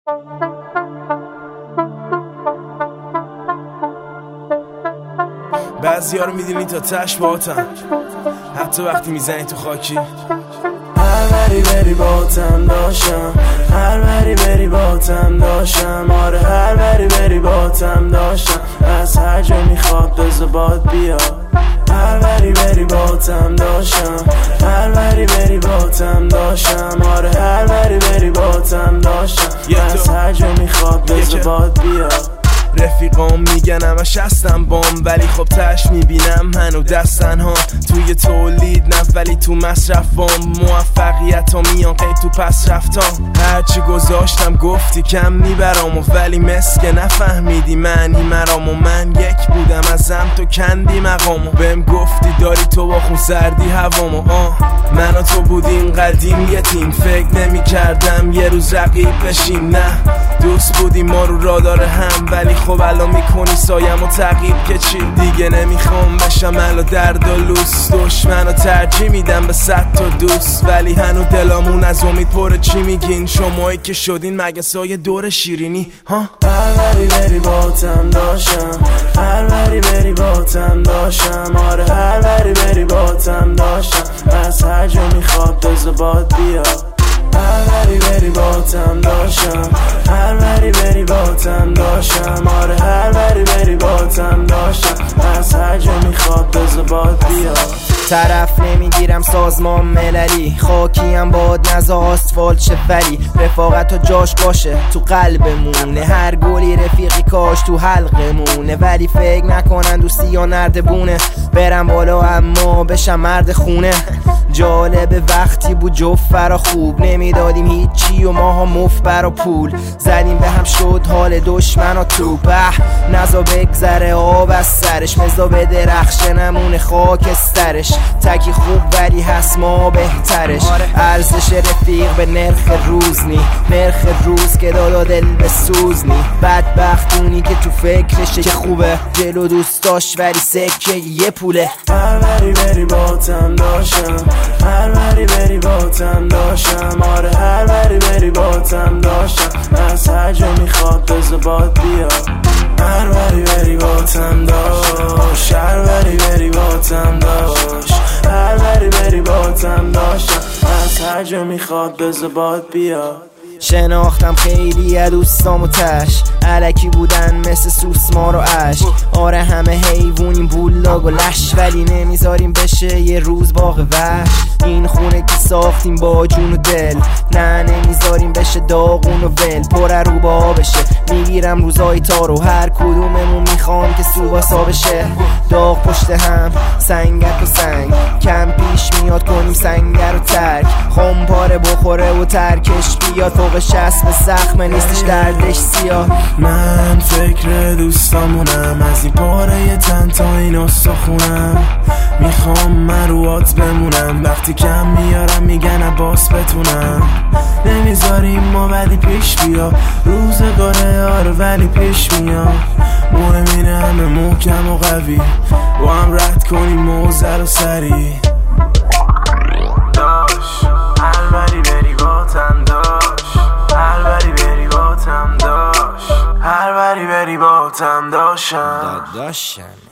بعضی‌ها رو می‌دونی تا تش باهاتن، حتی وقتی میزنی تو خاکی. هر بری بری باهاتم داشتم، هر بری بری باهاتم داشتم، آره هر بری بری باهاتم داشتم، از هر جا میخواد بذار باد بیا. هر بری بری باهاتم داشتم، هر بری بری باهاتم داشتم، آره هر بری بری باهاتم داشتم، از هر جا میخواد بذار باد بیا. رفیقام میگن همش هستم بام، ولی خب تش میبینم هنو دستن ها توی تولید نه ولی تو مصرفام. موفقیت ها میان قید تو پس رفتا، هرچی گذاشتم گفتی کم میبرام و ولی مسکه نفهمیدی معنی مرام. و من یک بودم ازم تو کندی مقامو، بهم گفتی داری تو با خون سردی هوامو. من و تو بودیم قدیم یه تیم، فکر نمی کردم یه روز رقیب بشیم. نه دوست بودیم ما رو رادار هم، ولی خب الان میکنی سایم و تعقیب که چی. دیگه نمیخوام بشم الان درد و لوس، دشمن رو ترجیح میدم به 100 تا دوست، ولی هنو دلامون از امید پره. چی میگین شمایی که شدین مگه سایه دور شیرینی ها؟ هر بری بری باهاتم داشتم، هر بری بری باهاتم داشتم، آره هر بری بری باهاتم داشتم، از هر جا میخواد بذار باد بیا. هر بری بری باهاتم داشتم، هر بری بری باهاتم داشتم، آره هر بری بری باهاتم داشتم، از هر جا میخواد بذار باد بیا. طرف نمیگیرم سازمان مللی، خاکیم باد نزا آسفالت شه، ولی رفاقت و جاش باشه تو قلبمونه. هر گلی رفیقی کاش تو حلقمونه، ولی فکر نکنن دوستی یا نردبونه. برم بالا اما بشم مرد خونه. جالب وقتی بود جفت فرا خوب نمیدادیم هیچی و ماها مفت برا پول زدیم به هم، شد حال دشمن و تو نزا بگذره آب از سرش، مزا به درخشه نمونه خاکسترش. تکی خوب ولی هست ما بهترش، ارزش رفیق به نرخ روز نی، نرخ روز که دادا دل به سوز نی. بدبختونی که تو فکرشه که خوبه، جلو دوست داشت ولی سکه یه پوله. هر بری بری باهاتم داشتم، هر بری بری باهاتم داشتم، آره هر بری بری باهاتم داشتم، از هر جا میخواد بذار باد بیا. هر بری بری باهاتم داشت، هر بری بری باهاتم داشت، هر بری بری باهاتم داشتم، از هر جا میخواد بذار باد بیا. شناختم خیلی از دوستام و تش، علکی بودن مثل سوسمار و عشق. آره همه حیوونیم بولاگ و لش، ولی نمیذاریم بشه یه روز باغ وحش. این خونه که ساختیم با جون و دل، نه نمیذاریم بشه داغون و ول. پر رو با بشه میگیرم روزای تارو، هر کدوممون میخوام که سوباسا بشه. داغ پشت هم سنگک و سنگ، کم پیش میاد کنیم سنگر و ترک. خم پاره بخوره و ترکش بیاد، فوق 60 زخم نیستش دردش سیاه. من فکر دوستامونم، از این پاره تن تا این استخونم. میخوام من رو آت بمونم، وقتی کم میارم میگن عباس بتونم. نمیذاریم ما ولی پیش بیا، روزگاره آره ولی پیش میاد. مهم اینه همه محکم و قوی، با هم رد کنیم موزل و سری. داش هر بری بری باتم داش، هر بری بری باتم داش، هر بری بری باتم داشتم.